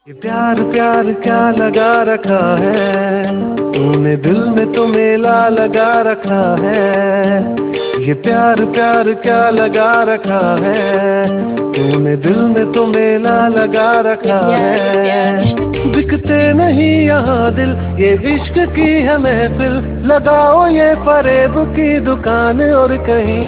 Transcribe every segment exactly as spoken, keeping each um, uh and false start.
ये प्यार प्यार क्या लगा रखा है तूने दिल में तो मेला लगा रखा है। ये प्यार प्यार क्या लगा रखा है तूने दिल में तो मेला लगा ये रखा प्यार ये प्यार है। बिकते नहीं यहाँ दिल ये इश्क की है महफिल लगाओ ये फरेब की दुकान और कहीं।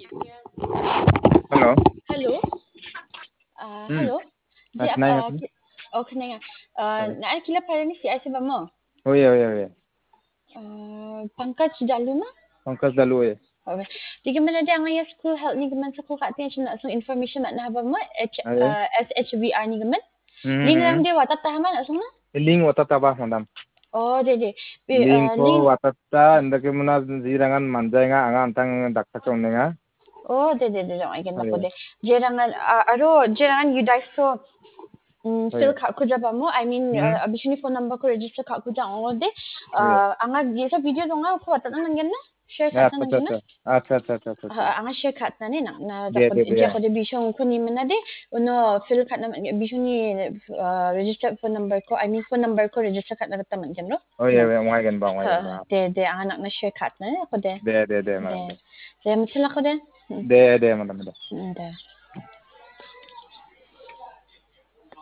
Hello. Hello. Uh, hmm. hello. Ji सुनाई uh, मतलब। ki- okay na nga. Uh, na kila para ni si Aisa ba mo? ओए ओए ओए। Uh, Pankaj Jaluna? पंकज दलू है। Okay. Di ka man na ang ngayas school health ni gaman sa ko kati siya so information mat na ba mo? H अरे। uh, S H V R ni gaman. Ling lang हम्म। dia watat tahaman asung na? Link होता तबा madam। Oh, de de. Bi- link Uh, को ling वाता अंदर के मुना जीरंगन मान जाएगा आगा अंतंग डॉक्टर चोनेगा। Oh, de de de. Ay gan ko अरे। de. Jerangan uh, aro jerangan you guys so Mm, अरे। still kak ko jaba mo. I mean, hmm. uh, abis ni phone number ko register kak ko jang ngode. अरे। Uh, anga gisa video dong nga ko atat nang ganna. Share kat अच्छा nang अच्छा ganna. अच्छा अच्छा अच्छा अच्छा अच्छा अच्छा। Uh, anga share kat na ni na na da they ko they they. je ko de bishong ko ni mana de. Uno fill kat na bishong ni uh, register phone number ko. I mean phone number ko register kat na taman gan no. ओए No. ओए वहाँ गन बा वहाँ गन Uh, बा। de de anga nak na share kat na ko de. दे दे दे De. madam दे। De mutila ko de. दे दे madam दे। De.